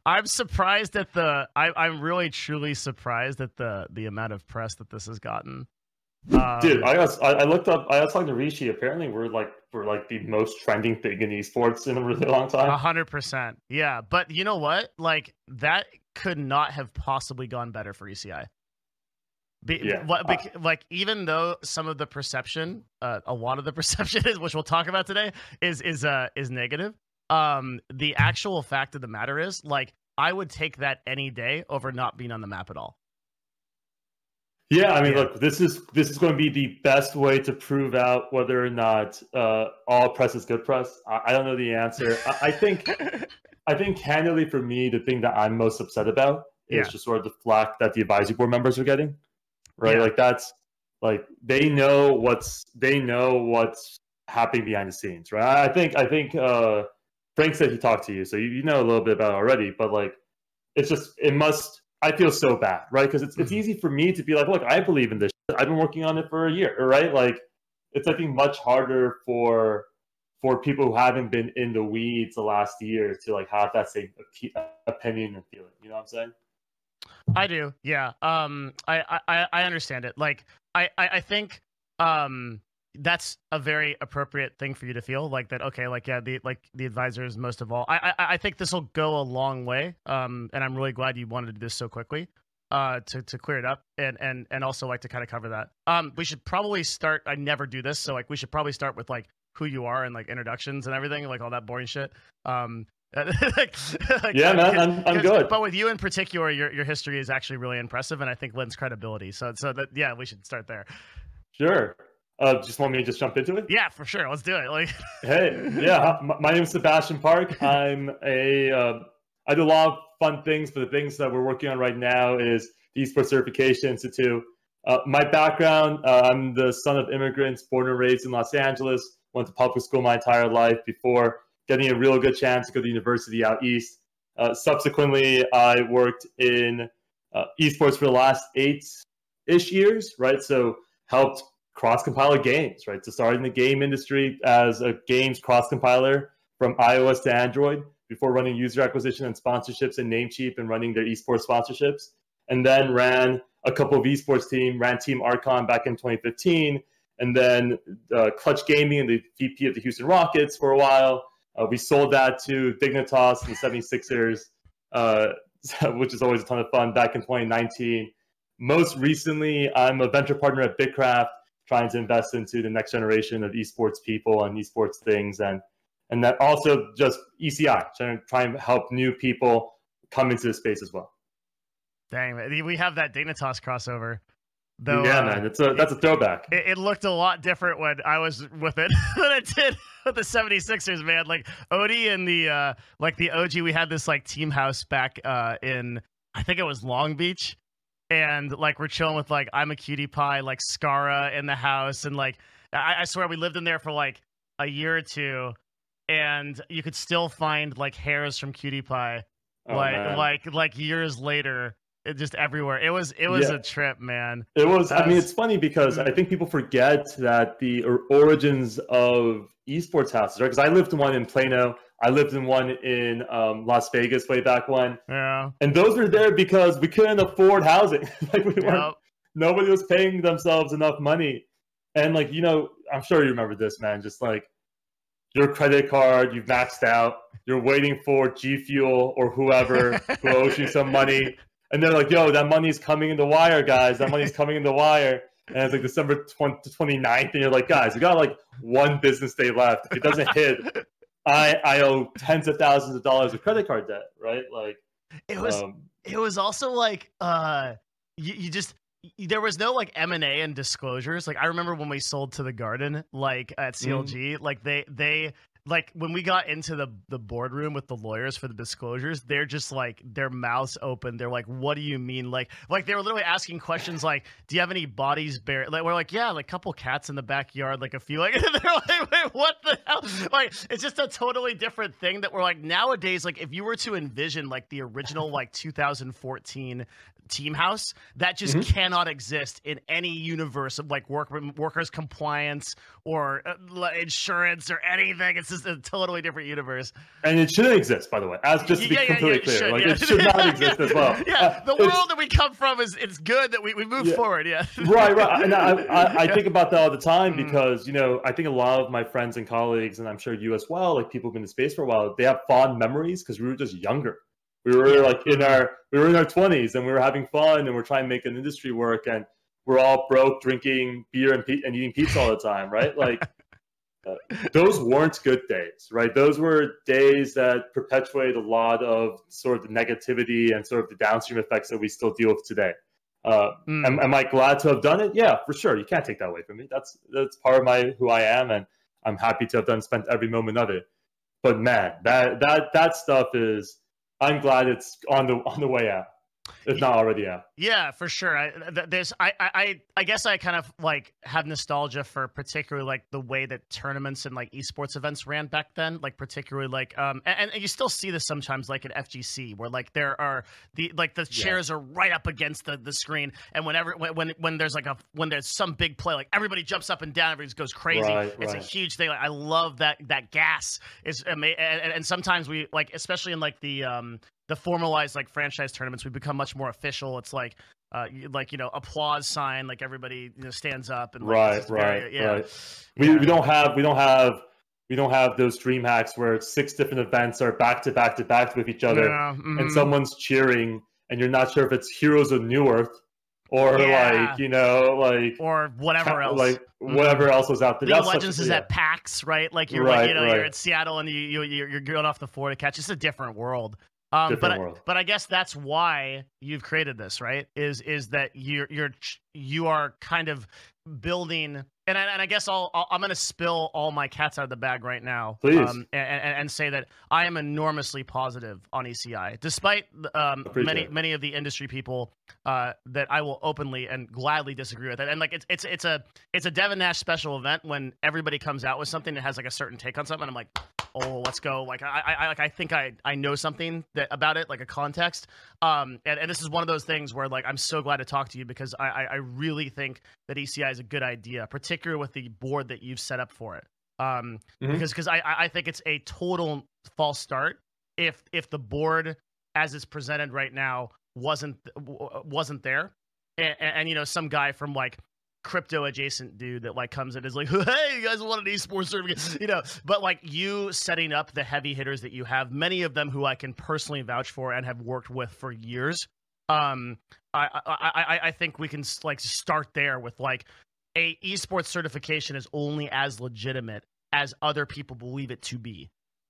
I'm surprised at I'm really truly surprised at the amount of press that this has gotten. Dude, I looked up. I was talking to Rishi. Apparently, we're like the most trending thing in esports in a really long time. 100%. Yeah, but you know what? Like that could not have possibly gone better for ECI. Yeah, Like even though some of the perception, a lot of the perception is, which we'll talk about today, is negative. The actual fact of the matter is, like, I would take that any day over not being on the map at all. yeah. I mean, look, this is going to be the best way to prove out whether or not all press is good press. I don't know the answer. I think candidly for me, the thing that I'm most upset about is just sort of the flack that the advisory board members are getting. Right, like that's like they know what's happening behind the scenes, right? I think Frank said he talked to you, so you know a little bit about it already. But like, it's just I feel so bad, right? Because it's easy for me to be like, look, I believe in this. I've been working on it for a year, right? Like, it's I think much harder for people who haven't been in the weeds the last year to like have that same opinion and feeling. You know what I'm saying? I do, yeah. I understand it. Like, I think, that's a very appropriate thing for you to feel like that. Okay, like yeah, the advisors most of all. I think this will go a long way. And I'm really glad you wanted to do this so quickly. To clear it up and also like to kind of cover that. We should probably start. I never do this, so like we should probably start with like who you are and like introductions and everything, like all that boring shit. like, yeah, man, I'm good. But with you in particular, your history is actually really impressive, and I think lends credibility. So that yeah, we should start there. Sure. Just want me to just jump into it? Yeah, for sure. Let's do it. Like, hey, yeah. My name is Sebastian Park. I do a lot of fun things, but the things that we're working on right now is the Esports Certification Institute. My background: I'm the son of immigrants, born and raised in Los Angeles. Went to public school my entire life before getting a real good chance to go to university out east. Subsequently, I worked in esports for the last 8-ish years, right? So helped cross-compiler games, right? So started in the game industry as a games cross-compiler from iOS to Android before running user acquisition and sponsorships and Namecheap and running their esports sponsorships. And then ran a couple of esports teams, ran Team Archon back in 2015, and then Clutch Gaming and the VP of the Houston Rockets for a while. We sold that to Dignitas and the 76ers, which is always a ton of fun, back in 2019. Most recently, I'm a venture partner at Bitcraft, trying to invest into the next generation of esports people and esports things. And that also just ECI, trying to help new people come into the space as well. Dang, we have that Dignitas crossover. Though, yeah, man, that's a throwback. It looked a lot different when I was with it than it did with the 76ers, man. Like Odie and the the OG, we had this like team house back in, I think it was Long Beach, and like we're chilling with like I'm a Cutie Pie, like Scara in the house, and like I swear we lived in there for like a year or two, and you could still find like hairs from Cutie Pie, like years later. It just everywhere. It was a trip, man. It was. I mean, it's funny because I think people forget that the origins of esports houses, right? Because I lived in one in Plano. I lived in one in Las Vegas way back when. Yeah. And those were there because we couldn't afford housing. Like we weren't. Nobody was paying themselves enough money. And like I'm sure you remember this, man. Just like your credit card, you've maxed out. You're waiting for G Fuel or whoever who owes you some money. And they're like, yo, that money's coming in the wire, guys. That money's coming in the wire. And it's like December 29th. And you're like, guys, we got like one business day left. If it doesn't hit, I owe tens of thousands of dollars of credit card debt, right? Like it was also like you just there was no like M&A and disclosures. Like I remember when we sold to the Garden, like at CLG, like they like when we got into the boardroom with the lawyers for the disclosures, they're just like their mouths open. They're like, "What do you mean?" Like they were literally asking questions like, "Do you have any bodies buried?" Like we're like, "Yeah, like a couple cats in the backyard, like a few." Like they're like, "Wait, what the hell?" Like it's just a totally different thing that we're like nowadays. Like if you were to envision like the original like 2014 Team House, that just cannot exist in any universe of like workers compliance or insurance or anything. It's is a totally different universe. And it shouldn't exist, by the way. As just to be completely clear, like it should not exist as well. Yeah, the world that we come from it's good that we move forward. Yeah, right. And I think about that all the time because I think a lot of my friends and colleagues, and I'm sure you as well, like people who've been in space for a while, they have fond memories because we were just younger. We were in our 20s and we were having fun and we're trying to make an industry work and we're all broke, drinking beer and eating pizza all the time, right? Like those weren't good days, right? Those were days that perpetuated a lot of sort of the negativity and sort of the downstream effects that we still deal with today. Am I glad to have done it? Yeah, for sure. You can't take that away from me. That's part of who I am, and I'm happy to have spent every moment of it. But man, that stuff is. I'm glad it's on the way out, if not already out. Yeah, for sure. I guess I kind of like have nostalgia for particularly like the way that tournaments and like esports events ran back then, like particularly like and you still see this sometimes like at FGC where like there are the chairs are right up against the screen, and when there's when there's some big play, like everybody jumps up and down, everybody goes crazy. It's a huge thing. Like, I love that gas is amazing, and sometimes we like, especially in like the formalized like franchise tournaments, we become much more official. It's like applause sign, like everybody stands up and like, right. We don't have those dream hacks where 6 different events are back to back with each other, and someone's cheering and you're not sure if it's Heroes of Newerth or or whatever else, like whatever else was out there. League of Legends is at PAX, right? Like you're you're at Seattle and you're going off the floor to catch. It's a different world. But I guess that's why you've created this, right? Is that you are kind of building, and I guess I'm going to spill all my cats out of the bag right now, please, and say that I am enormously positive on ECI, despite many of the industry people that I will openly and gladly disagree with it. And like it's a Devin Nash special event when everybody comes out with something that has like a certain take on something. And I'm like, oh, let's go. Like I think I know something about it, like a context. And this is one of those things where like I'm so glad to talk to you because I really think that ECI is a good idea, particularly with the board that you've set up for it. Because I think it's a total false start if the board as it's presented right now wasn't there, and some guy from like crypto adjacent dude that like comes in is like, hey, you guys want an esports certificate, but like you setting up the heavy hitters that you have, many of them who I can personally vouch for and have worked with for years. I think we can like start there with like a esports certification is only as legitimate as other people believe it to be.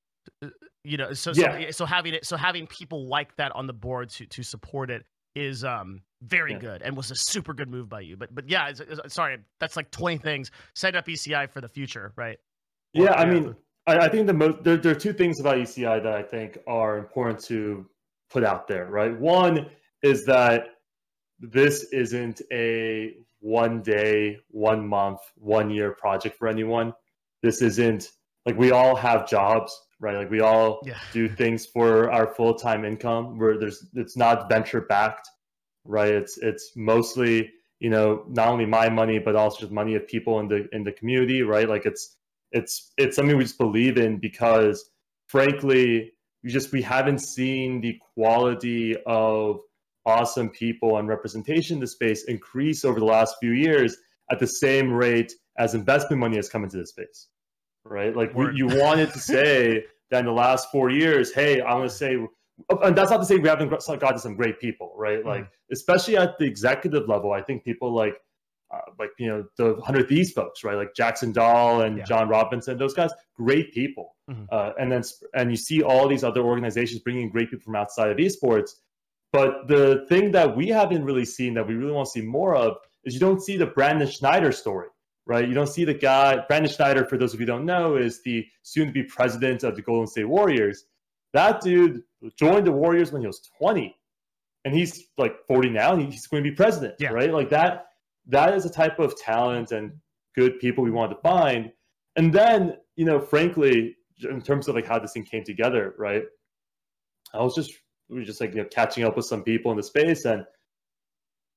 So having people like that on the board to support it is very good and was a super good move by you. But yeah, sorry, that's like 20 things. Set up ECI for the future, right? I mean, I think there are 2 things about ECI that I think are important to put out there, right? One is that this isn't a 1 day, 1 month, 1 year project for anyone. This isn't like, we all have jobs, right? Like we all do things for our full-time income where it's not venture backed, right? It's mostly, not only my money, but also just money of people in the community, right? Like it's something we just believe in because frankly, we haven't seen the quality of awesome people and representation in the space increase over the last few years at the same rate as investment money has come into the space, right? Like you wanted to say that in the last 4 years, hey, I want to say, and that's not to say we haven't gotten some great people, right? Like, especially at the executive level, I think people like the 100 Thieves folks, right? Like Jackson Dahl and John Robinson, those guys, great people. And you see all these other organizations bringing in great people from outside of esports. But the thing that we haven't really seen that we really want to see more of is you don't see the Brandon Schneider story, right? You don't see the guy, Brandon Schneider, for those of you who don't know, is the soon-to-be president of the Golden State Warriors. That dude joined the Warriors when he was 20, and he's like 40 now, and he's going to be president, right? Like that is a type of talent and good people we want to find. And then, frankly, in terms of like how this thing came together, right? We were just like, catching up with some people in the space, and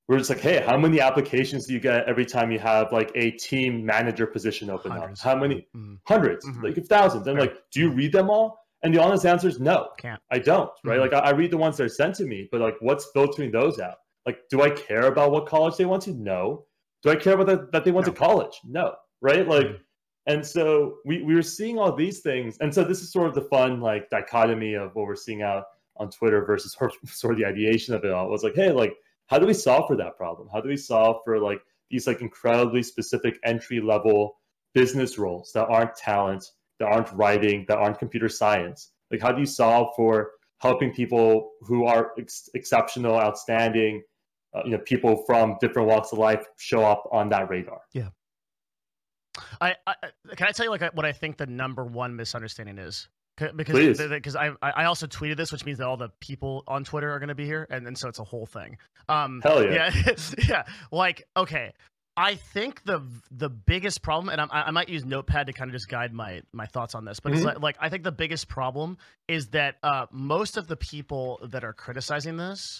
we're just like, hey, how many applications do you get every time you have like a team manager position open Hundreds. up? How many? Mm-hmm. Hundreds, like thousands. And like, do you read them all? And the honest answer is no. Can't. I don't, right? Like I read the ones that are sent to me, but like what's filtering those out? Like, do I care about what college they went to? No. Do I care about that they went to college? No, right? Like, and so we were seeing all these things. And so this is sort of the fun like dichotomy of what we're seeing out on Twitter versus sort of the ideation of it all. It was like, hey, like, how do we solve for that problem? How do we solve for like these like incredibly specific entry level business roles that aren't talent, that aren't writing, that aren't computer science? Like, how do you solve for helping people who are exceptional, outstanding, people from different walks of life show up on that radar? Yeah. Can I tell you like what I think the number one misunderstanding is? Because I also tweeted this, which means that all the people on Twitter are going to be here, and so it's a whole thing. Hell yeah. Yeah. Like, okay, I think the biggest problem, and I might use Notepad to kind of just guide my thoughts on this, but it's like I think the biggest problem is that most of the people that are criticizing this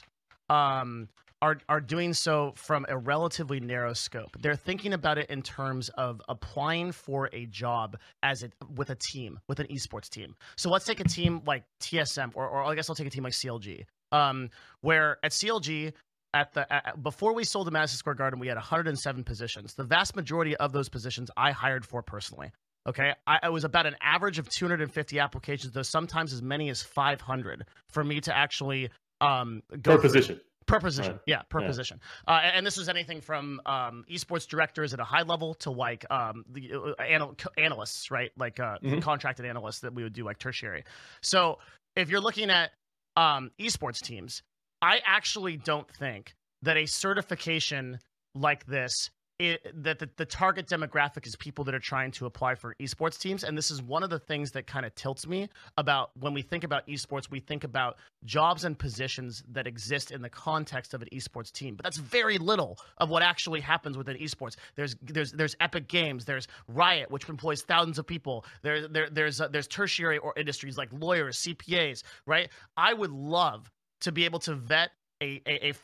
are doing so from a relatively narrow scope. They're thinking about it in terms of applying for a job with a team, with an esports team. So let's take a team like TSM, or I guess I'll take a team like CLG, where at CLG, before we sold to Madison Square Garden, we had 107 positions. The vast majority of those positions I hired for personally. Okay, I was about an average of 250 applications, though sometimes as many as 500 for me to actually go per position. Per position, right. Yeah, per position. And this was anything from esports directors at a high level to like the analysts, right? Like contracted analysts that we would do like tertiary. So if you're looking at esports teams, I actually don't think that a certification like this, that the target demographic is people that are trying to apply for esports teams. And this is one of the things that kind of tilts me about when we think about esports, we think about jobs and positions that exist in the context of an esports team. But that's very little of what actually happens within esports. There's Epic Games, there's Riot, which employs thousands of people. There's tertiary or industries like lawyers, CPAs, right? I would love to be able to vet a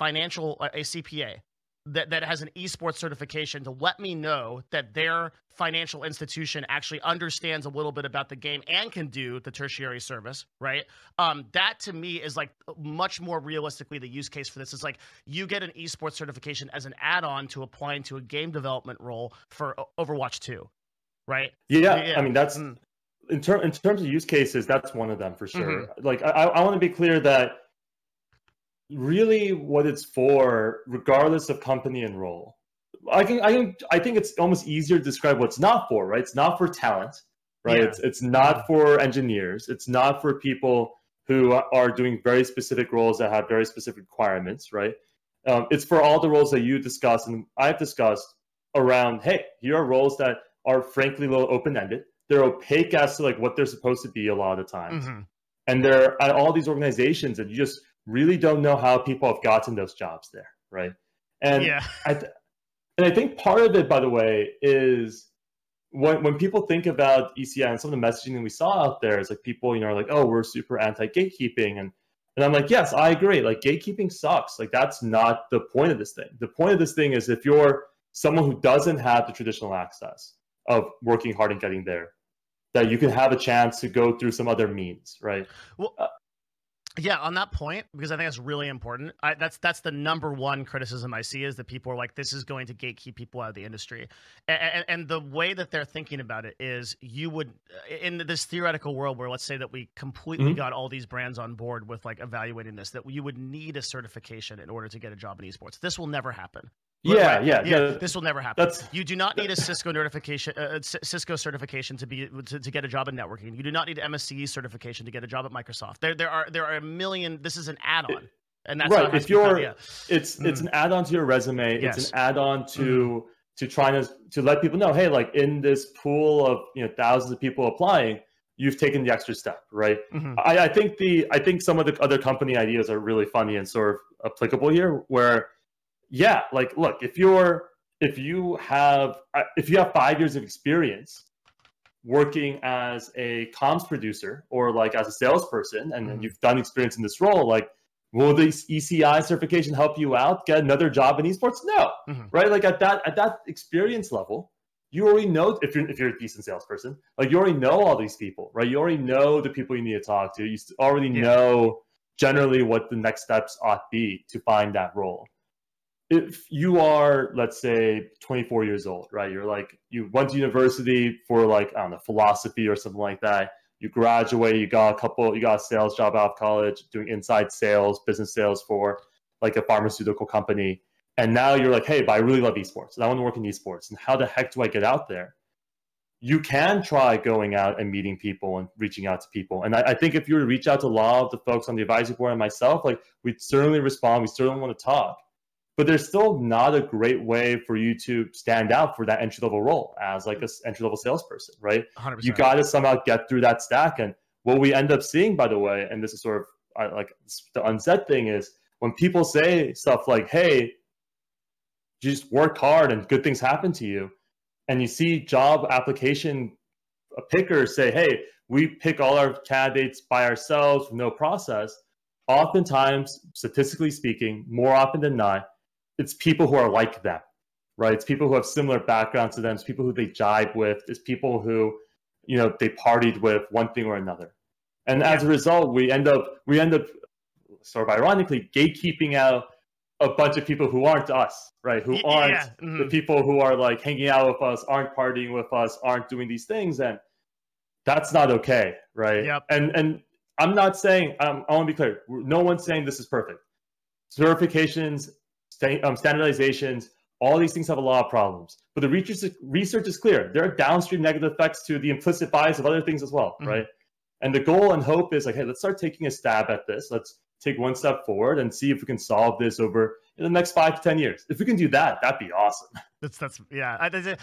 CPA that has an esports certification to let me know that their financial institution actually understands a little bit about the game and can do the tertiary service, right? That to me is like much more realistically the use case for this is like you get an esports certification as an add-on to applying to a game development role for Overwatch 2, right? Yeah. I mean, that's in terms of use cases, that's one of them for sure. Like I want to be clear that really what it's for, regardless of company and role, I think it's almost easier to describe what it's not for, right? It's not for talent, right? Yeah. It's not for engineers. It's not for people who are doing very specific roles that have very specific requirements, right? It's for all the roles that you discussed and I've discussed around, hey, here are roles that are frankly a little open-ended. They're opaque as to like what they're supposed to be a lot of the times. And they're at all these organizations that you just really don't know how people have gotten those jobs there, right? And I think part of it, by the way, is when people think about ECI and some of the messaging that we saw out there is like people, are like, oh, we're super anti-gatekeeping. And I'm like, yes, I agree. Like gatekeeping sucks. Like that's not the point of this thing. The point of this thing is if you're someone who doesn't have the traditional access of working hard and getting there, that you can have a chance to go through some other means, right? Well, yeah, on that point, because I think that's really important. That's the number one criticism I see is that people are like, this is going to gatekeep people out of the industry. And the way that they're thinking about it is you would, in this theoretical world where let's say that we completely got all these brands on board with like evaluating this, that you would need a certification in order to get a job in esports. This will never happen. Yeah. This will never happen. You do not need a Cisco Cisco certification to get a job in networking. You do not need an MSCE certification to get a job at Microsoft. There are a million. This is an add-on, and that's right. If you're, it's an add-on to your resume. Yes. It's an add-on to trying to let people know, hey, like in this pool of thousands of people applying, you've taken the extra step, right? I think some of the other company ideas are really funny and sort of applicable here, where. Yeah, like look, if you have 5 years of experience working as a comms producer or like as a salesperson, and you've done experience in this role, like Will the ECI certification help you out get another job in esports? No, right? Like at that experience level, you already know if you're a decent salesperson, like you already know all these people, right? You already know the people you need to talk to. You already know generally what the next steps ought be to find that role. If you are, let's say, 24 years old, right? You're like, you went to university for like, I don't know, philosophy or something like that. You graduate, you got a sales job out of college doing inside sales, business sales for like a pharmaceutical company. And now you're like, hey, but I really love esports and I want to work in esports. And how the heck do I get out there? You can try going out and meeting people and reaching out to people. And I think if you were to reach out to a lot of the folks on the advisory board and myself, like we'd certainly respond. We certainly want to talk. But there's still not a great way for you to stand out for that entry-level role as like an entry-level salesperson, right? 100%. You got to somehow get through that stack. And what we end up seeing, by the way, and this is sort of like the unsaid thing, is when people say stuff like, hey, you just work hard and good things happen to you, and you see job application pickers say, hey, we pick all our candidates by ourselves with no process, oftentimes, statistically speaking, more often than not, it's people who are like them, right? It's people who have similar backgrounds to them. It's people who they jive with. It's people who, you know, they partied with one thing or another. And as a result, we end up sort of ironically gatekeeping out a bunch of people who aren't us, right? Who aren't the people who are like hanging out with us, aren't partying with us, aren't doing these things. And that's not okay, right? Yep. And I'm not saying, I want to be clear, no one's saying this is perfect. Certifications, standardizations, all these things have a lot of problems. But the research is clear. There are downstream negative effects to the implicit bias of other things as well, right? And the goal and hope is like, hey, let's start taking a stab at this. Let's take one step forward and see if we can solve this over in the next 5 to 10 years. If we can do that, that'd be awesome. That's yeah.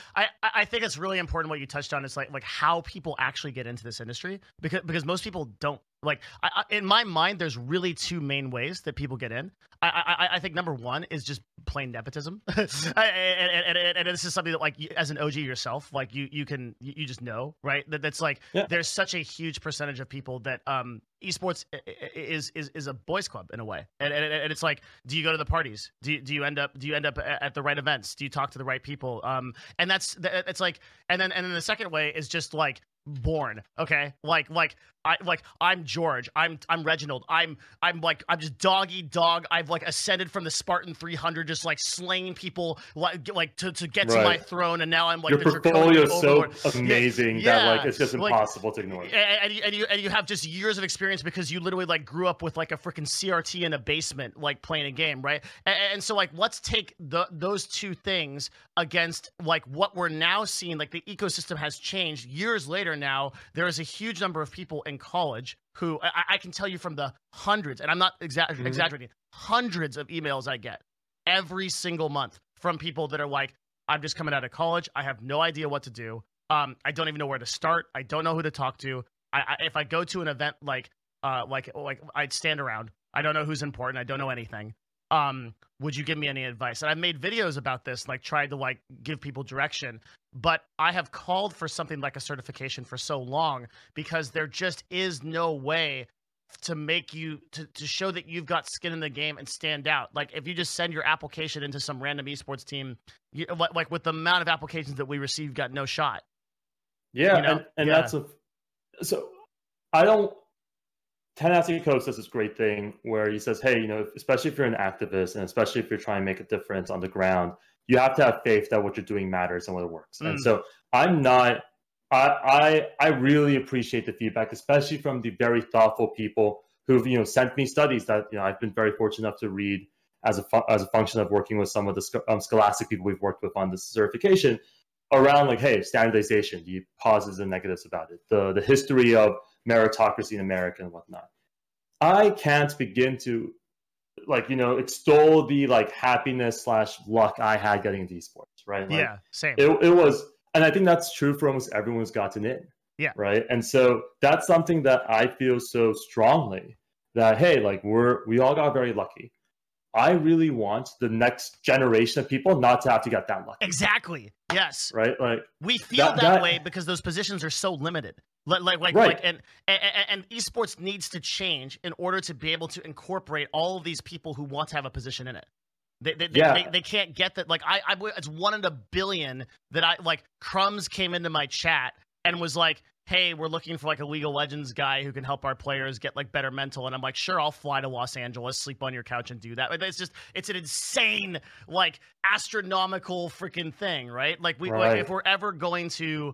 I think it's really important what you touched on. Is like how people actually get into this industry, because most people don't. Like in my mind, there's really two main ways that people get in. I think number one is just plain nepotism, and this is something that like as an OG yourself, like you just know, right? That's like there's such a huge percentage of people that esports is a boys club in a way, and it's like, do you go to the parties? Do you end up at the right events? Do you talk to the right people? And it's like, and then the second way is just like born, okay, I'm George, I'm Reginald, I'm just dog eat dog. I've like ascended from the Spartan 300, just like slaying people like to get to my throne, and now I'm like, your portfolio is so amazing that like it's just impossible to ignore. And you have just years of experience because you literally like grew up with like a freaking CRT in a basement, like playing a game, right? And so like let's take those two things against like what we're now seeing. Like the ecosystem has changed years later. Now there is a huge number of people in college who I can tell you from the hundreds, and I'm not exaggerating, hundreds of emails I get every single month from people that are like, I'm just coming out of college, I have no idea what to do, I don't even know where to start, I don't know who to talk to, if I go to an event like I'd stand around, I don't know who's important, I don't know anything. Would you give me any advice? And I've made videos about this, like tried to like give people direction, but I have called for something like a certification for so long because there just is no way to make you to show that you've got skin in the game and stand out. Like if you just send your application into some random esports team, like with the amount of applications that we receive, got no shot. Yeah, you know? and that's so I don't. Tanahasi Coates does this great thing where he says, hey, you know, especially if you're an activist and especially if you're trying to make a difference on the ground, you have to have faith that what you're doing matters and what it works. And so I really appreciate the feedback, especially from the very thoughtful people who've, you know, sent me studies that, you know, I've been very fortunate enough to read as a function of working with some of the scholastic people we've worked with on this certification around like, hey, standardization, the positives and negatives about it, the history of meritocracy in America and whatnot. I can't begin to like, you know, extol the like happiness / luck I had getting into esports, right? Like, yeah, same. It was, and I think that's true for almost everyone who's gotten in. Yeah. Right. And so that's something that I feel so strongly that, hey, like we all got very lucky. I really want the next generation of people not to have to get that lucky. Exactly. Yes. Right. Like we feel that way because those positions are so limited. Right. And esports needs to change in order to be able to incorporate all of these people who want to have a position in it. They can't get that. Like it's 1 in a billion that Crumbs came into my chat and was like, hey, we're looking for like a League of Legends guy who can help our players get like better mental. And I'm like, sure, I'll fly to Los Angeles, sleep on your couch and do that. But it's an insane, like astronomical freaking thing, right? Like like, if we're ever going to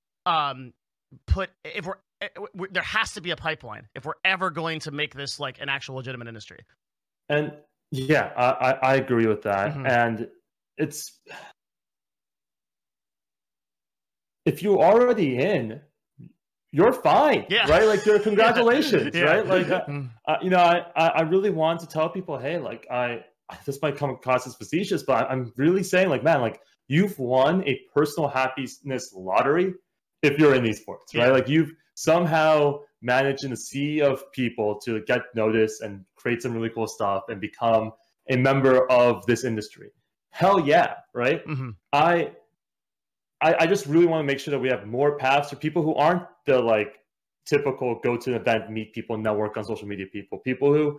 there has to be a pipeline if we're ever going to make this like an actual legitimate industry. And yeah, I agree with that. Mm-hmm. And it's, if you're already in, you're fine, right? Like, congratulations, right? Like, I really want to tell people, hey, like, this might come across as facetious, but I'm really saying, like, man, like, you've won a personal happiness lottery if you're in esports, right? Like, you've somehow managed in a sea of people to get noticed and create some really cool stuff and become a member of this industry. Hell yeah, right? Mm-hmm. I just really want to make sure that we have more paths for people who aren't the like typical go to an event, meet people, network on social media people who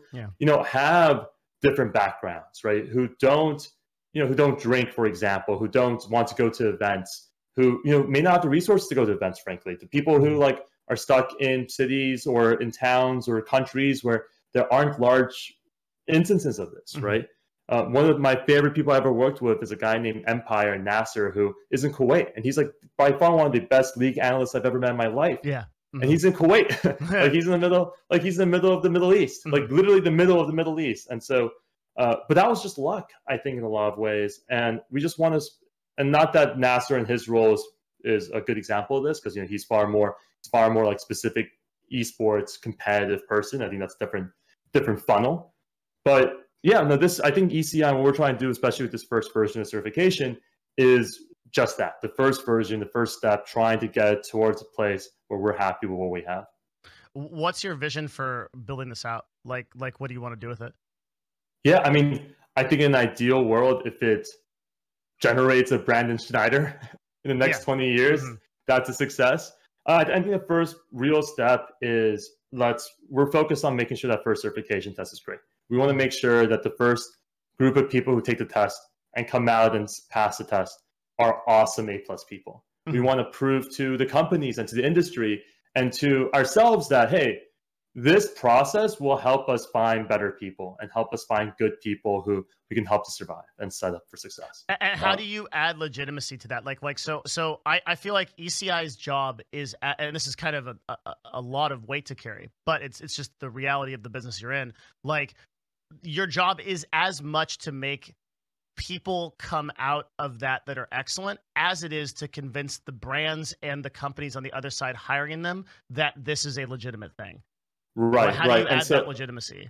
have different backgrounds, right? Who don't drink, for example, who don't want to go to events, who may not have the resources to go to events, frankly. The people who like are stuck in cities or in towns or countries where there aren't large instances of this, mm-hmm. right? One of my favorite people I ever worked with is a guy named Empire Nasser, who is in Kuwait, and he's like by far one of the best league analysts I've ever met in my life. Yeah, mm-hmm. And he's in Kuwait, like he's in the middle of the Middle East, mm-hmm. like literally the middle of the Middle East. And so, but that was just luck, I think, in a lot of ways. And we just want to, and not that Nasser in his role is a good example of this, because he's far more like specific esports competitive person. I think that's different funnel, but. Yeah, no, I think ECI, what we're trying to do, especially with this first version of certification, is just that. The first version, the first step, trying to get towards a place where we're happy with what we have. What's your vision for building this out? Like what do you want to do with it? Yeah, I mean, I think in an ideal world, if it generates a Brandon Schneider in the next 20 years, mm-hmm. that's a success. I think the first real step is we're focused on making sure that first certification test is great. We want to make sure that the first group of people who take the test and come out and pass the test are awesome A+ people. Mm-hmm. We want to prove to the companies and to the industry and to ourselves that, hey, this process will help us find better people and help us find good people who we can help to survive and set up for success. And how do you add legitimacy to that? So I feel like ECI's job is, and this is kind of a lot of weight to carry, but it's just the reality of the business you're in. Like, your job is as much to make people come out of that are excellent as it is to convince the brands and the companies on the other side hiring them that this is a legitimate thing. Right, how do you add that legitimacy?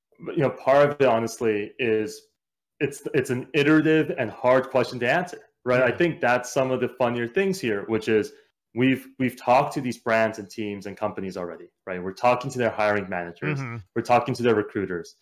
Part of it, honestly, is it's an iterative and hard question to answer, right? Yeah. I think that's some of the funnier things here, which is we've talked to these brands and teams and companies already, right? We're talking to their hiring managers. Mm-hmm. We're talking to their recruiters.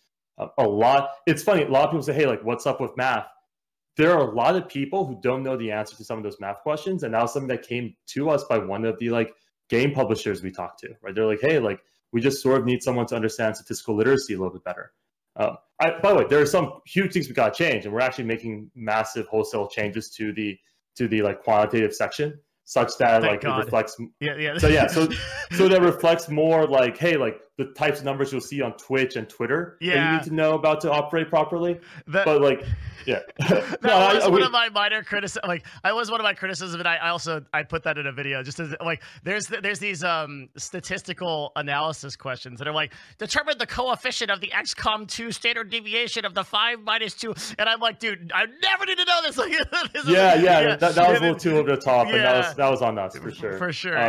It's funny, a lot of people say, hey, like, what's up with math? There are a lot of people who don't know the answer to some of those math questions, and that was something that came to us by one of the like game publishers we talked to, right? They're like, hey, like, we just sort of need someone to understand statistical literacy a little bit better. By the way, there are some huge things we got to change, and we're actually making massive wholesale changes to the like quantitative section, such that Thank like God. It reflects. Yeah. So that reflects more like, hey, like the types of numbers you'll see on Twitch and Twitter that you need to know about to operate properly. But like, yeah, that was one of my minor criticisms. Like, I was one of my criticisms, and I put that in a video just as like there's these statistical analysis questions that are like, determine the coefficient of the XCOM 2 standard deviation of the 5-2, and I'm like, dude, I never need to know this. Like, that was a little too over the top, and that was on us for sure. For sure,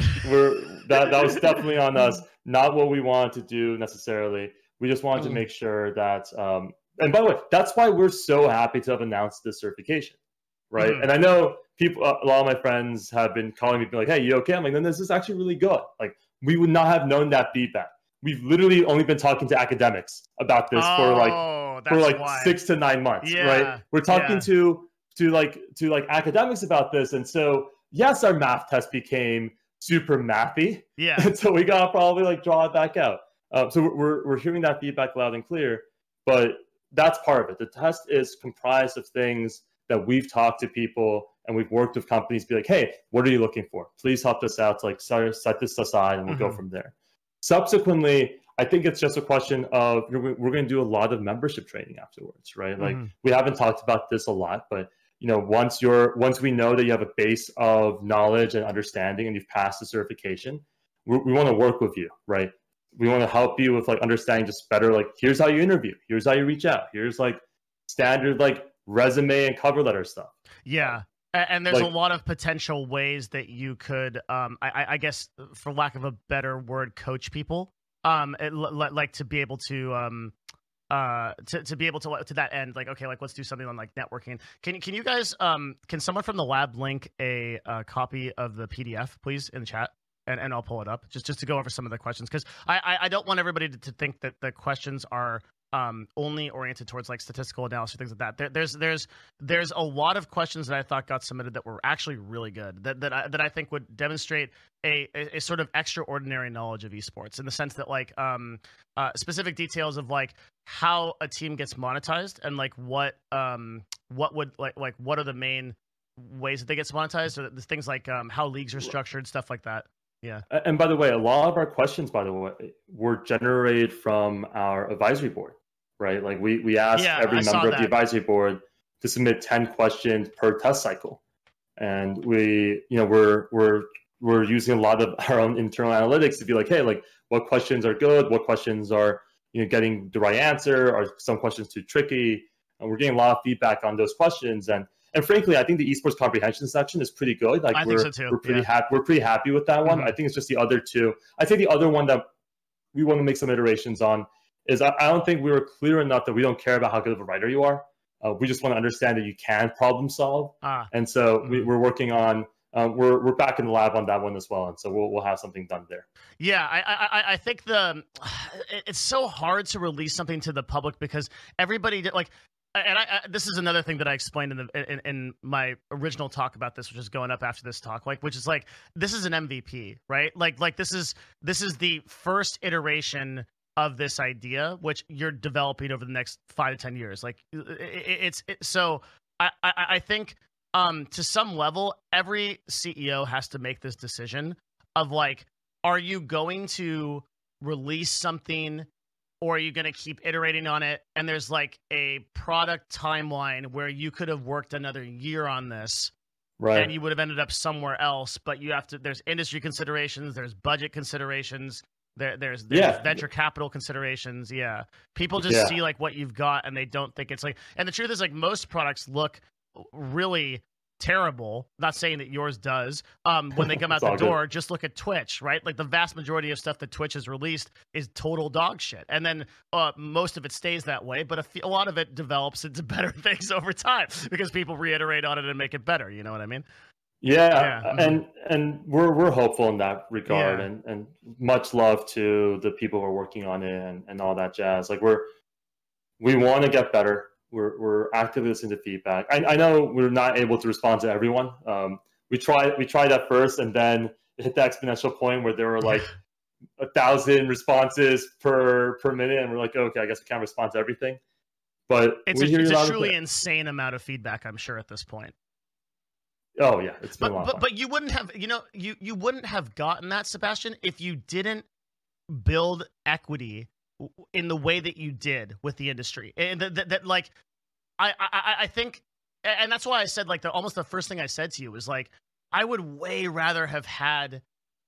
that was definitely on us. Not what we wanted to do necessarily. We just wanted to make sure that. And by the way, that's why we're so happy to have announced this certification, right? Mm-hmm. And I know people, a lot of my friends have been calling me, like, "Hey, you okay?" I'm like, "No, this is actually really good." Like, we would not have known that feedback. We've literally only been talking to academics about this for like 6 to 9 months, right? We're talking to academics about this, and so yes, our math test became super mathy. Yeah. And so we gotta probably like draw it back out. So we're hearing that feedback loud and clear, but that's part of it. The test is comprised of things that we've talked to people and we've worked with companies, be like, hey, what are you looking for? Please help us out to like set this aside, and we'll go from there. Subsequently, I think it's just a question of we're going to do a lot of membership training afterwards, right? Like we haven't talked about this a lot, but you know, once we know that you have a base of knowledge and understanding and you've passed the certification, we want to work with you, right? We want to help you with like understanding just better, like here's how you interview, here's how you reach out, here's like standard like resume and cover letter stuff. Yeah. And there's like, a lot of potential ways that you could, I guess, for lack of a better word, coach people, like to be able to be able to that end, like, okay, like let's do something on like networking. Can you guys, can someone from the lab link a copy of the PDF, please, in the chat? And I'll pull it up just to go over some of the questions, because I don't want everybody to think that the questions are only oriented towards like statistical analysis, things like that. There's a lot of questions that I thought got submitted that were actually really good, that I think would demonstrate a sort of extraordinary knowledge of esports, in the sense that like specific details of like how a team gets monetized, and like what would like what are the main ways that they get monetized, or things like how leagues are structured, stuff like that. Yeah. And by the way, a lot of our questions, by the way, were generated from our advisory board, right? Like we asked every member of the advisory board to submit 10 questions per test cycle. And we're using a lot of our own internal analytics to be like, hey, like what questions are good? What questions are, getting the right answer? Are some questions too tricky? And we're getting a lot of feedback on those questions. And frankly, I think the esports comprehension section is pretty good. Like I think so too. We're pretty happy with that one. I think it's just the other two. I think the other one that we want to make some iterations on is I don't think we were clear enough that we don't care about how good of a writer you are. We just want to understand that you can problem solve. And so we're working on we're back in the lab on that one as well. And so we'll have something done there. Yeah, I think it's so hard to release something to the public, because everybody like. And this is another thing that I explained in my original talk about this, which is going up after this talk, like, which is like, this is an MVP, right? Like this is the first iteration of this idea, which you're developing over the next 5 to 10 years. Like so I think to some level, every CEO has to make this decision of like, are you going to release something, or are you going to keep iterating on it? And there's like a product timeline where you could have worked another year on this, right, and you would have ended up somewhere else. But you have to, there's industry considerations, there's budget considerations, there's venture capital considerations. Yeah. People just see like what you've got, and they don't think it's like, and the truth is like most products look really terrible. Not saying that yours does. When they come out the door, just look at Twitch, right? Like the vast majority of stuff that Twitch has released is total dog shit, and then most of it stays that way. But a lot of it develops into better things over time because people reiterate on it and make it better. You know what I mean? Yeah. And we're hopeful in that regard, and much love to the people who are working on it and all that jazz. Like we want to get better. We're actively listening to feedback. I know we're not able to respond to everyone. We tried at first, and then it hit the exponential point where there were like 1,000 responses per minute, and we're like, okay, I guess we can't respond to everything. But it's a truly insane amount of feedback, I'm sure, at this point. Oh yeah, it's been a lot. But you wouldn't have, you wouldn't have gotten that, Sebastian, if you didn't build equity in the way that you did with the industry. And that like, I think, and that's why I said like almost the first thing I said to you was like, I would way rather have had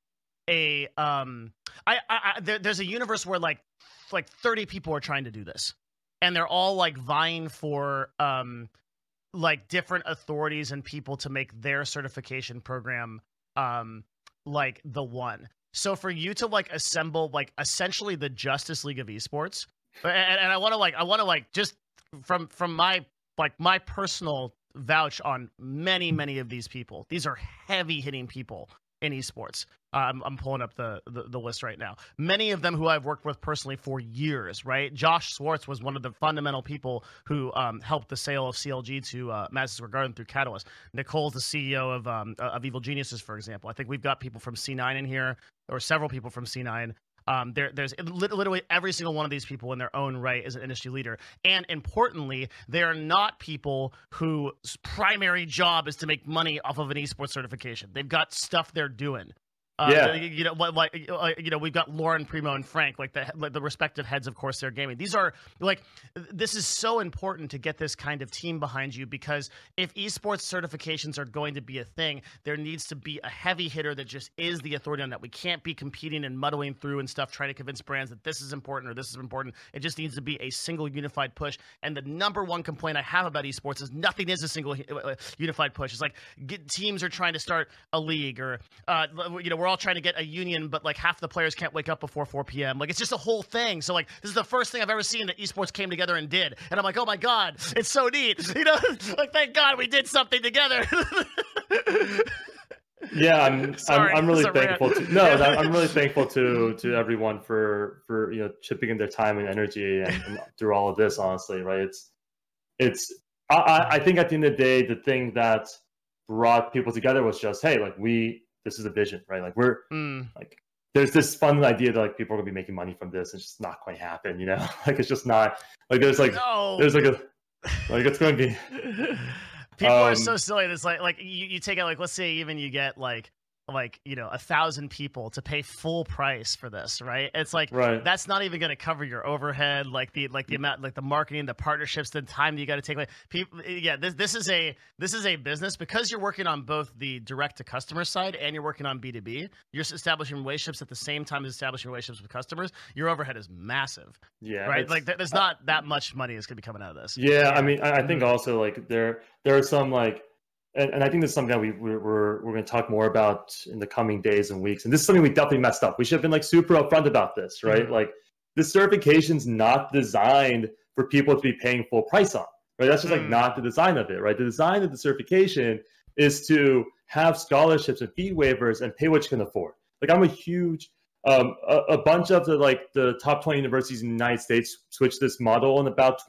a there's a universe where like 30 people are trying to do this, and they're all like vying for like different authorities and people to make their certification program like the one. So for you to like assemble like essentially the Justice League of esports, and I want to like just from my personal vouch on many of these people. These are heavy hitting people in esports. I'm pulling up the list right now. Many of them who I've worked with personally for years, right? Josh Swartz was one of the fundamental people who helped the sale of CLG to Madison Square Garden through Catalyst. Nicole's the CEO of Evil Geniuses, for example. I think we've got people from C9 in here, or several people from C9. There's literally every single one of these people in their own right is an industry leader. And importantly, they are not people whose primary job is to make money off of an esports certification. They've got stuff they're doing. You know, we've got Lauren, Primo, and Frank, like the respective heads of Corsair Gaming. These are like, this is so important to get this kind of team behind you, because if esports certifications are going to be a thing, there needs to be a heavy hitter that just is the authority on that. We can't be competing and muddling through and stuff, trying to convince brands that this is important or this is important. It just needs to be a single unified push. And the number one complaint I have about esports is nothing is a single unified push. It's like teams are trying to start a league, or you know, we're all trying to get a union, but like half the players can't wake up before 4 p.m. Like, it's just a whole thing. So like, this is the first thing I've ever seen that esports came together and did, and I'm like, oh my god, it's so neat. You know, like, thank God we did something together. Yeah, I'm really thankful I'm really thankful to everyone for you know, chipping in their time and energy and through all of this, honestly, right? I think at the end of the day, the thing that brought people together was just, hey, like, this is a vision, right? Like, we're like, there's this fun idea that like people are gonna be making money from this. It's just not quite happen, you know? Like, it's just not like there's like it's going to be. People are so silly. It's like you take out, like, let's say even you get like you know, 1,000 people to pay full price for this, right? It's like, that's not even going to cover your overhead, like the amount, like the marketing, the partnerships, the time that you got to take. Like, people, yeah, this is a business, because you're working on both the direct to customer side and you're working on B2B. You're establishing relationships at the same time as establishing relationships with customers. Your overhead is massive. Yeah, right. Like, there's not that much money that's going to be coming out of this. Yeah, I mean, I think also like there are some like. And I think this is something that we're going to talk more about in the coming days and weeks. And this is something we definitely messed up. We should have been like super upfront about this, right? Like, the certification's not designed for people to be paying full price on, right? That's just like not the design of it, right? The design of the certification is to have scholarships and fee waivers and pay what you can afford. Like, I'm a huge, a bunch of the top 20 universities in the United States switched this model in about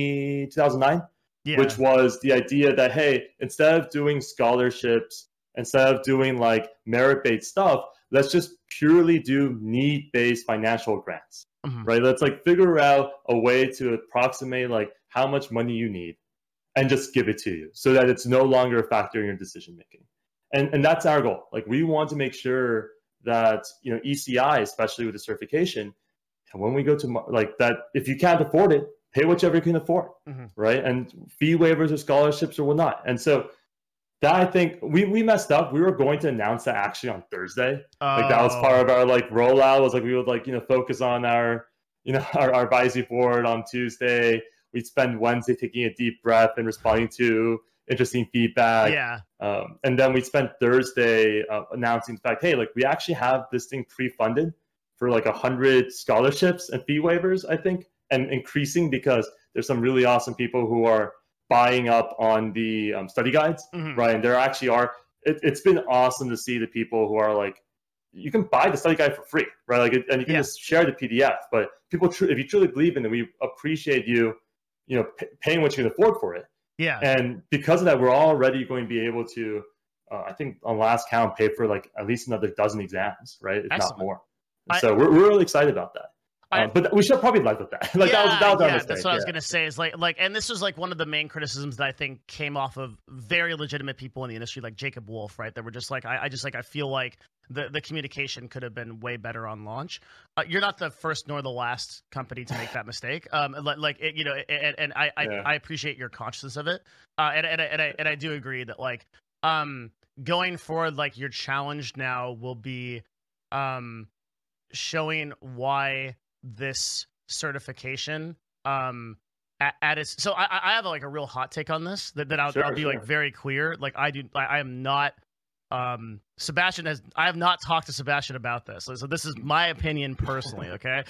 2009. Yeah. Which was the idea that, hey, instead of doing scholarships, instead of doing like merit-based stuff, let's just purely do need-based financial grants, right? Let's like figure out a way to approximate like how much money you need and just give it to you, so that it's no longer a factor in your decision-making. And that's our goal. Like, we want to make sure that, you know, ECI, especially with the certification, and when we go to like that, if you can't afford it, pay whichever you can afford, right? And fee waivers or scholarships or whatnot. And so that, I think we messed up. We were going to announce that actually on Thursday. Like, that was part of our like rollout, was like we would like, you know, focus on our, you know, our advisory board on Tuesday. We'd spend Wednesday taking a deep breath and responding to interesting feedback. Yeah. And then we spent Thursday announcing the fact, hey, like, we actually have this thing pre-funded for like 100 scholarships and fee waivers, I think. And increasing, because there's some really awesome people who are buying up on the study guides, right? And there actually are, it's been awesome to see the people who are like, you can buy the study guide for free, right? Like, and you can just share the PDF. But people, if you truly believe in it, we appreciate you know, paying what you can afford for it. Yeah. And because of that, we're already going to be able to, I think on last count, pay for like at least another dozen exams, right? If not more. So we're really excited about that. But we should probably led with that. Like, that was our mistake. That's what I was gonna say. Is like, and this was like one of the main criticisms that I think came off of very legitimate people in the industry, like Jacob Wolf, right? That were just like, I feel like the communication could have been way better on launch. You're not the first nor the last company to make that mistake. You know, and I appreciate your consciousness of it. And I do agree that like, going forward, like, your challenge now will be, showing why this certification at its, so I have like a real hot take on this that I'll be like very clear. Like, I am not Sebastian I have not talked to Sebastian about this, so this is my opinion personally. Okay.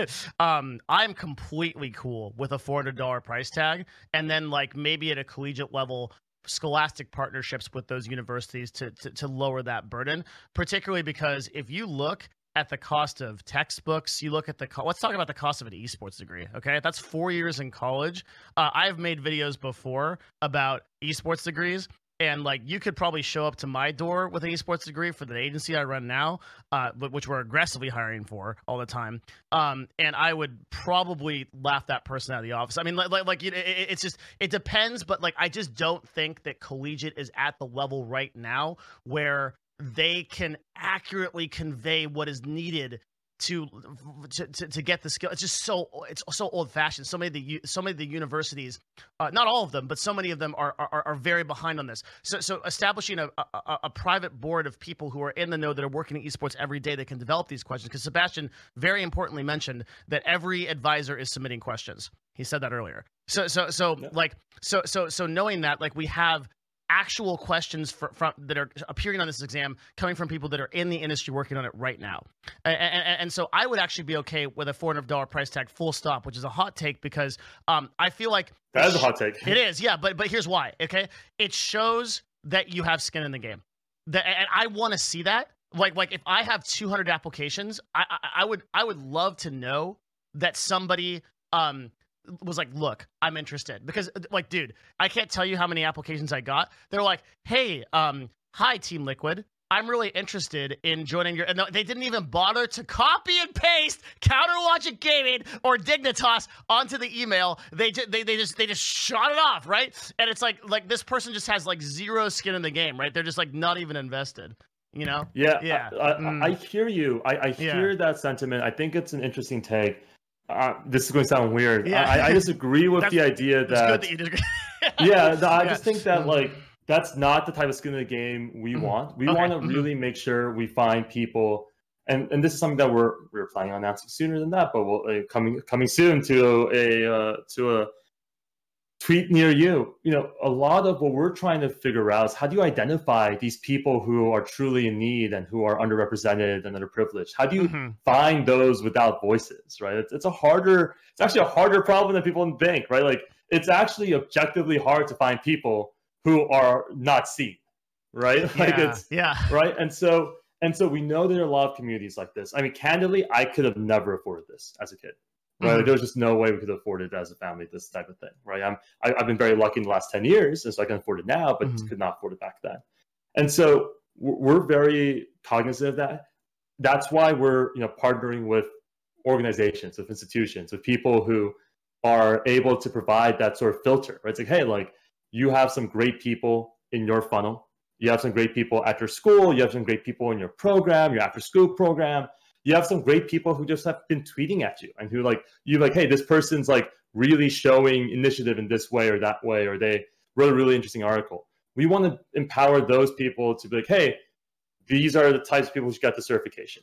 I'm completely cool with a $400 price tag, and then like maybe at a collegiate level scholastic partnerships with those universities to lower that burden, particularly because if you look at the cost of textbooks, you look at let's talk about the cost of an esports degree. Okay, that's 4 years in college. I've made videos before about esports degrees, and like you could probably show up to my door with an esports degree for the agency I run now, which we're aggressively hiring for all the time. And I would probably laugh that person out of the office. I mean, it's just, it depends, but like I just don't think that collegiate is at the level right now where they can accurately convey what is needed to get the skill. It's just so old fashioned. So many of the universities, not all of them, but so many of them are very behind on this. So establishing a private board of people who are in the know that are working in esports every day that can develop these questions. Because Sebastian very importantly mentioned that every advisor is submitting questions. He said that earlier. So knowing that, like, we have actual questions from that are appearing on this exam coming from people that are in the industry working on it right now. And so I would actually be okay with a $400 price tag, full stop, which is a hot take because I feel like that is a hot take. It is, yeah, but here's why. Okay, it shows that you have skin in the game, and I want to see that. Like if I have 200 applications, I would love to know that somebody was like, look, I'm interested. Because like, dude, I can't tell you how many applications I got. They're like, hey, hi Team Liquid, I'm really interested in joining your, and they didn't even bother to copy and paste Counter Logic Gaming or Dignitas onto the email. They just shot it off, right? And it's like this person just has like zero skin in the game, right? They're just like not even invested, you know? Yeah. I hear you. I hear that sentiment. I think it's an interesting take. This is going to sound weird. Yeah. I disagree with the idea that. Good that you disagree. I just think that like that's not the type of skin in the game we want. We want to really make sure we find people, and this is something that we're planning on announcing sooner than that, but we'll coming soon to a tweet near you. You know, a lot of what we're trying to figure out is how do you identify these people who are truly in need and who are underrepresented and underprivileged? How do you find those without voices, right? It's actually a harder problem than people think, right? Like it's actually objectively hard to find people who are not seen, right? Like right. And so we know there are a lot of communities like this. I mean, candidly, I could have never afforded this as a kid. Right, like, there was just no way we could afford it as a family, this type of thing, right? I've been very lucky in the last 10 years, and so I can afford it now, but could not afford it back then. And so we're very cognizant of that. That's why we're partnering with organizations, with institutions, with people who are able to provide that sort of filter, right? It's like, hey, like you have some great people in your funnel, you have some great people at your school, you have some great people in your program, your after school program. You have some great people who just have been tweeting at you and who hey, this person's like really showing initiative in this way or that way, or they wrote a really interesting article. We want to empower those people to be like, hey, these are the types of people who should get the certification.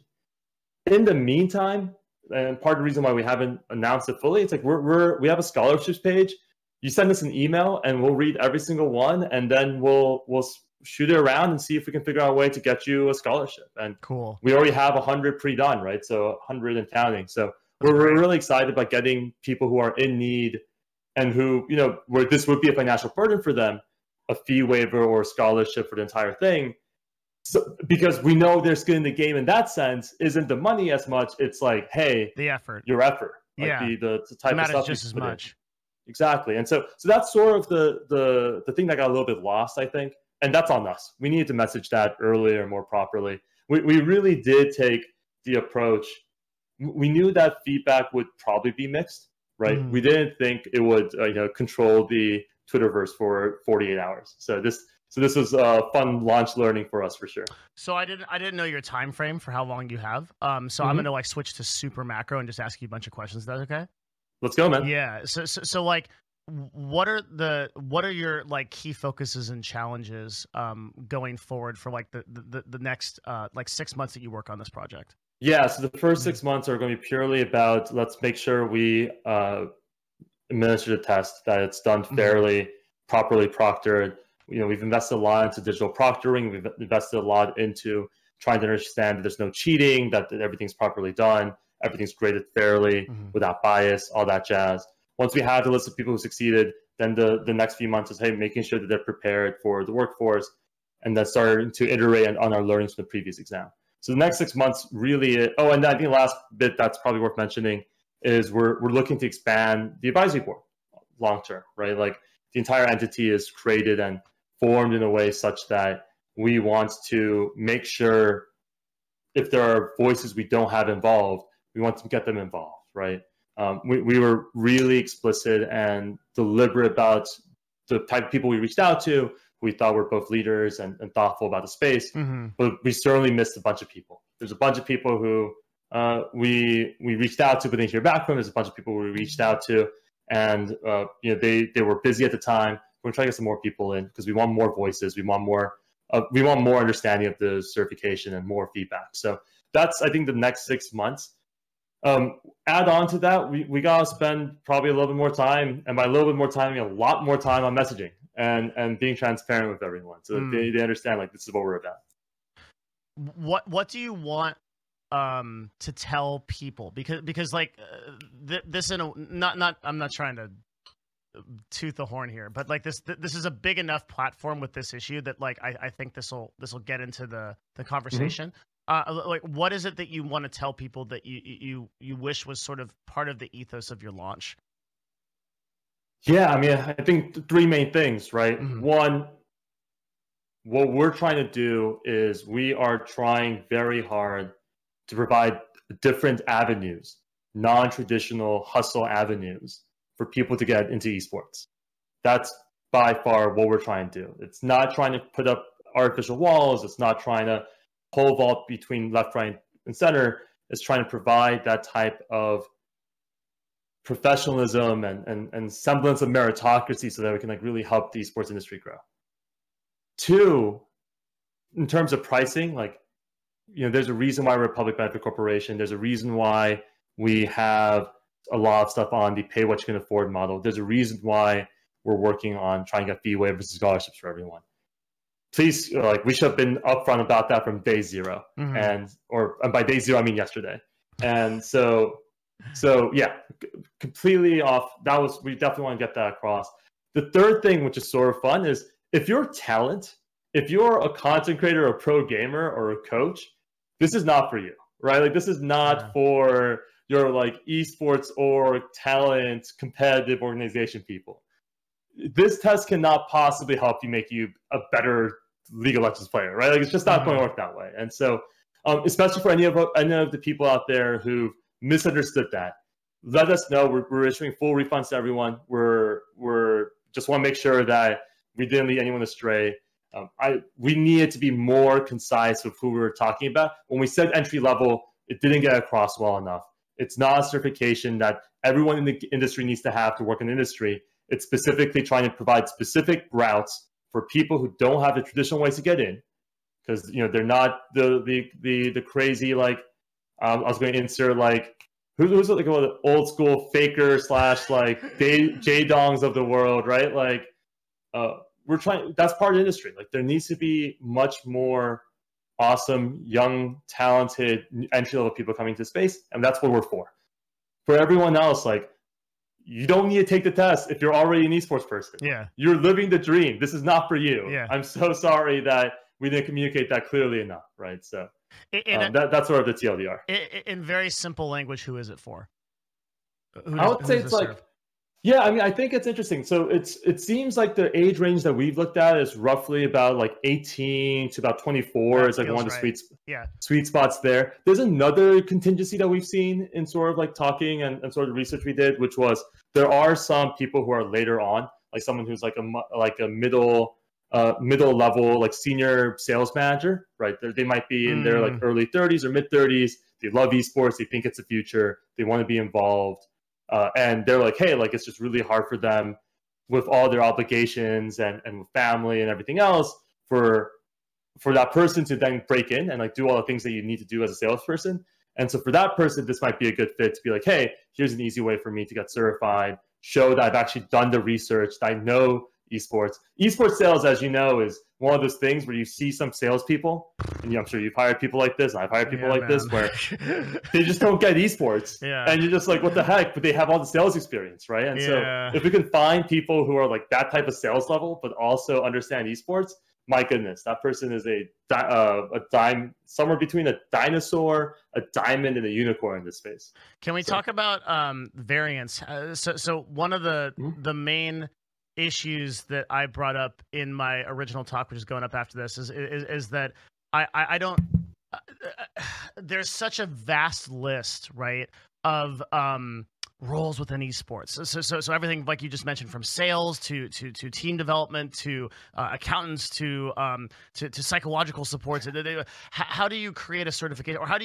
In the meantime, and part of the reason why we haven't announced it fully, it's like we have a scholarships page. You send us an email and we'll read every single one, and then we'll shoot it around and see if we can figure out a way to get you a scholarship. And cool. We already have 100 pre-done, right? So 100 and counting. So we're really excited about getting people who are in need and who, where this would be a financial burden for them, a fee waiver or a scholarship for the entire thing. So, because we know their skin in the game in that sense isn't the money as much. It's like, hey, the effort, your effort, like the type of stuff just as much. Exactly. And so that's sort of the thing that got a little bit lost, I think. And that's on us. We needed to message that earlier, more properly. We really did take the approach. We knew that feedback would probably be mixed, right? We didn't think it would, control the Twitterverse for 48 hours. So this was a fun launch learning for us, for sure. So I didn't know your time frame for how long you have. So I'm gonna switch to super macro and just ask you a bunch of questions. Is that okay? Let's go, man. Yeah. So like, what are your like key focuses and challenges going forward for like the next like 6 months that you work on this project? Yeah, so the first 6 months are going to be purely about let's make sure we administer the test, that it's done fairly, properly proctored. We've invested a lot into digital proctoring. We've invested a lot into trying to understand that there's no cheating, that everything's properly done, everything's graded fairly, without bias, all that jazz. Once we have the list of people who succeeded, then the next few months is, hey, making sure that they're prepared for the workforce, and then starting to iterate on our learnings from the previous exam. So the next 6 months really, oh, and I think the last bit that's probably worth mentioning is we're looking to expand the advisory board long term, right? Like the entire entity is created and formed in a way such that we want to make sure if there are voices we don't have involved, we want to get them involved, right? We were really explicit and deliberate about the type of people we reached out to. We thought were both leaders and thoughtful about the space, but we certainly missed a bunch of people. There's a bunch of people who we reached out to, but didn't hear back from. There's a bunch of people we reached out to, and they were busy at the time. We're trying to get some more people in because we want more voices. We want more understanding of the certification and more feedback. So that's, I think, the next 6 months. Add on to that, we gotta spend probably a little bit more time, and by a little bit more time, I mean a lot more time on messaging and being transparent with everyone, so that they understand like this is what we're about. What do you want to tell people? Because like this in a not I'm not trying to tooth the horn here, but like this is a big enough platform with this issue that like I think this will get into the conversation. Like, what is it that you want to tell people that you wish was sort of part of the ethos of your launch? Yeah, I mean, I think three main things, right? One, what we're trying to do is we are trying very hard to provide different avenues, non-traditional hustle avenues for people to get into esports. That's by far what we're trying to do. It's not trying to put up artificial walls. It's not trying to pole vault between left, right, and center. It's trying to provide that type of professionalism and semblance of meritocracy so that we can like really help the esports industry grow. Two, in terms of pricing, like, there's a reason why we're a public benefit corporation. There's a reason why we have a lot of stuff on the pay what you can afford model. There's a reason why we're working on trying to get fee waivers and scholarships for everyone. Please, like, we should have been upfront about that from day zero. And by day zero, I mean yesterday. And so yeah, completely off. We definitely want to get that across. The third thing, which is sort of fun, is if you're talent, if you're a content creator, a pro gamer, or a coach, this is not for you, right? Like, this is not for your like esports or talent competitive organization people. This test cannot possibly help you make you a better League of Legends player, right? Like, it's just not going to work that way. And so, especially for any of the people out there who've misunderstood that, let us know. We're issuing full refunds to everyone. We're just want to make sure that we didn't lead anyone astray. We needed to be more concise with who we were talking about. When we said entry level, it didn't get across well enough. It's not a certification that everyone in the industry needs to have to work in the industry. It's specifically trying to provide specific routes for people who don't have the traditional ways to get in, because they're not the crazy, like, I was going to insert like who's like the old school faker / like J-dongs of the world, right? Like, we're trying. That's part of the industry. Like, there needs to be much more awesome, young, talented, entry-level people coming to space, and that's what we're for. For everyone else, like, you don't need to take the test if you're already an esports person. Yeah. You're living the dream. This is not for you. Yeah. I'm so sorry that we didn't communicate that clearly enough, right? So that's sort of the TLDR. In very simple language, who is it for? I would say it's like, yeah, I mean, I think it's interesting. So it seems like the age range that we've looked at is roughly about like 18 to about 24. It's like one of the sweet spots there. There's another contingency that we've seen in sort of like talking and sort of research we did, which was there are some people who are later on, like someone who's like a middle level, like senior sales manager, right? They might be in their like early 30s or mid 30s. They love esports. They think it's the future. They want to be involved. And they're like, hey, like, it's just really hard for them with all their obligations and with family and everything else for that person to then break in and like do all the things that you need to do as a salesperson. And so for that person, this might be a good fit to be like, hey, here's an easy way for me to get certified, show that I've actually done the research, that I know esports. Esports sales, as you know, is one of those things where you see some salespeople, and I'm sure you've hired people like this, and I've hired people like this, where they just don't get esports. And you're just like, what the heck? But they have all the sales experience, right? And so if we can find people who are like that type of sales level, but also understand esports, my goodness, that person is a dime, somewhere between a dinosaur, a diamond, and a unicorn in this space. Can we talk about variance? So one of the main issues that I brought up in my original talk, which is going up after this, is that I don't. There's such a vast list, right, of roles within esports. So everything like you just mentioned, from sales to team development to accountants to psychological supports. How do you create a certification, or how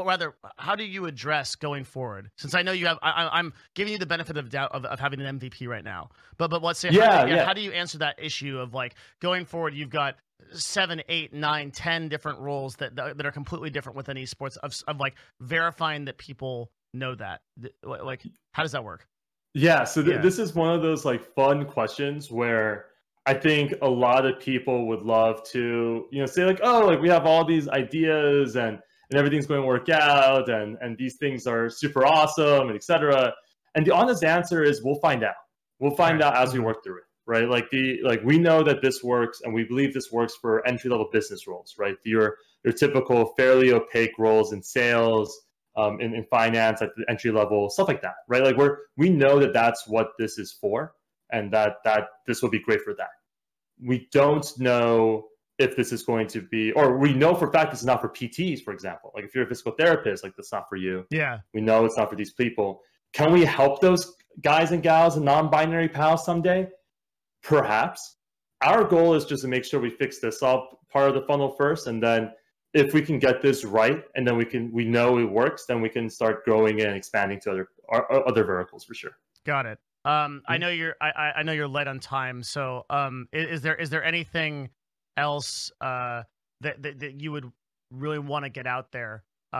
do you address going forward? Since I know you have, I'm giving you the benefit of doubt of having an MVP right now. But let's say, how do you answer that issue of like going forward? You've got 7, 8, 9, 10 different roles that are completely different within esports of like verifying that people know that. Like, how does that work? So this is one of those like fun questions where I think a lot of people would love to, say like, oh, like we have all these ideas and everything's going to work out and these things are super awesome and etc. And the honest answer is we'll find out. We'll find out as we work through it, right? Like we know that this works, and we believe this works for entry-level business roles, right? Your typical fairly opaque roles in sales, in finance at the entry level, stuff like that, right? Like we know that that's what this is for, and that this will be great for that. We don't know if this is going to be, or we know for a fact it's not for PTs, for example. Like if you're a physical therapist, like that's not for you. Yeah. We know it's not for these people. Can we help those guys and gals and non-binary pals someday? Perhaps. Our goal is just to make sure we fix this up part of the funnel first, and then if we can get this right, and then we know it works, then we can start growing and expanding to other verticals for sure. Got it. I know you're light on time, so is there anything else that you would really want to get out there,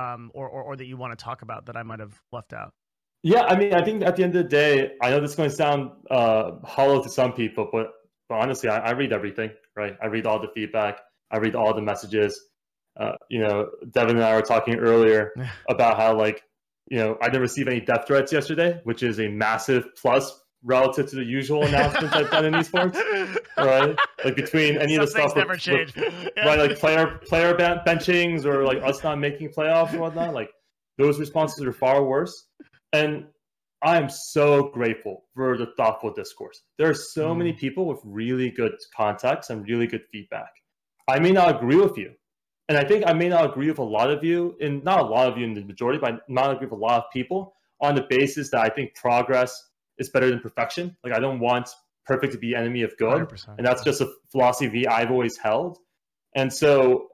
or that you want to talk about that I might have left out? Yeah, I mean, I think at the end of the day, I know this is going to sound hollow to some people, but honestly, I read everything, right? I read all the feedback. I read all the messages. Devin and I were talking earlier about how, like, I didn't receive any death threats yesterday, which is a massive plus relative to the usual announcements I've done in esports, right? Like between any of the stuff, never change, right? Like player benchings or like us not making playoffs and whatnot. Like those responses are far worse, and I am so grateful for the thoughtful discourse. There are so many people with really good context and really good feedback. I may not agree with you. And I think I may not agree with a lot of you, and not a lot of you in the majority, but I not agree with a lot of people on the basis that I think progress is better than perfection. Like I don't want perfect to be enemy of good. 100%. And that's just a philosophy I've always held. And so,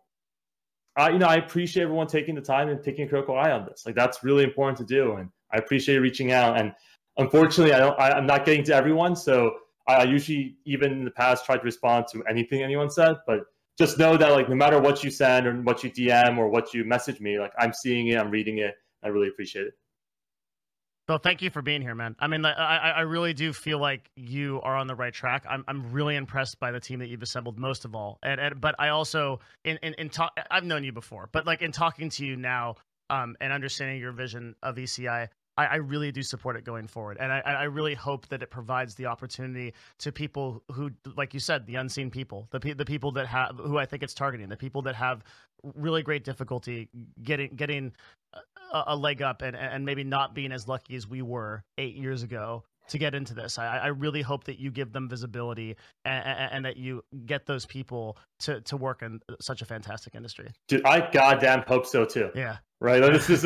I appreciate everyone taking the time and taking a critical eye on this. Like that's really important to do. And I appreciate reaching out. And unfortunately, I'm not getting to everyone. So I usually, even in the past, tried to respond to anything anyone said, but just know that like no matter what you send or what you DM or what you message me, like I'm seeing it, I'm reading it. I really appreciate it. Well, thank you for being here, man. I mean, I really do feel like you are on the right track. I'm really impressed by the team that you've assembled, most of all. But I also I've known you before, but like in talking to you now, and understanding your vision of ECI, I really do support it going forward. And I really hope that it provides the opportunity to people who, like you said, the unseen people, the people that have, who I think it's targeting, the people that have really great difficulty getting a leg up and maybe not being as lucky as we were 8 years ago to get into this. I really hope that you give them visibility and that you get those people to work in such a fantastic industry. Dude, I goddamn hope so too. Yeah. Right. This is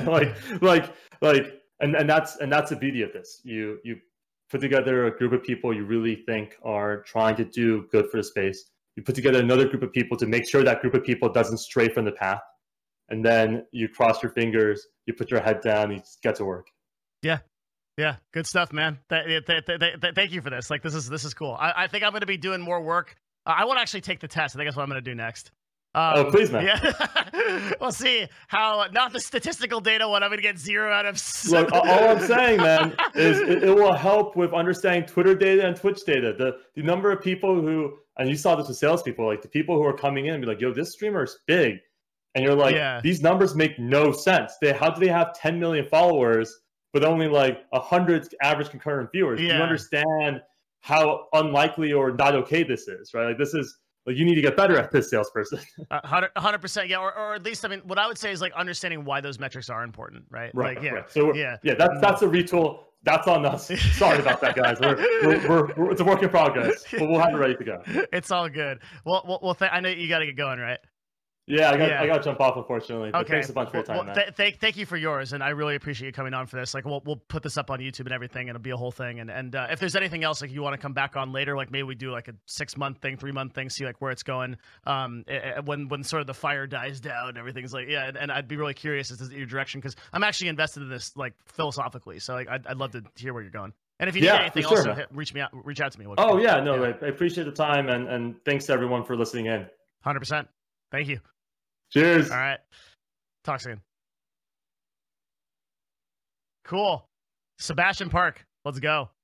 and that's the beauty of this. You put together a group of people you really think are trying to do good for the space. You put together another group of people to make sure that group of people doesn't stray from the path. And then you cross your fingers, you put your head down, you get to work. Yeah. Yeah. Good stuff, man. Thank you for this. Like, this is cool. I think I'm going to be doing more work. I want to actually take the test. I think that's what I'm going to do next. Oh, please, man. Yeah. We'll see how, not the statistical data one, I'm going to get 0 out of 7. Look, all I'm saying, man, is it will help with understanding Twitter data and Twitch data. The number of people who And you saw this with salespeople, like the people who are coming in and be like, yo, this streamer is big. And you're like, these numbers make no sense. How do they have 10 million followers, but only like 100 average concurrent viewers? Yeah. Do you understand how unlikely or not okay this is, right? Like this is, like, you need to get better at this, salesperson. 100%, yeah, or at least, I mean, what I would say is like understanding why those metrics are important, right? Right. Like, yeah, right. So that's a retool. That's on us. Sorry about that, guys. We're it's a work in progress, but we'll have it ready to go. It's all good. Well, I know you got to get going, right? Yeah, I got to jump off, unfortunately. But okay. Thanks a bunch for your time, man. Thank you for yours, and I really appreciate you coming on for this. Like, we'll put this up on YouTube and everything, and it'll be a whole thing. And if there's anything else like you want to come back on later, like maybe we do like a 6-month thing, 3-month thing, see like where it's going. When sort of the fire dies down, and everything's like, yeah. And I'd be really curious as to your direction, because I'm actually invested in this like philosophically. So like I'd love to hear where you're going. And if you need anything, also reach out to me. I appreciate the time, and thanks to everyone for listening in. 100%. Thank you. Cheers. All right. Talk soon. Cool. Sebastian Park. Let's go.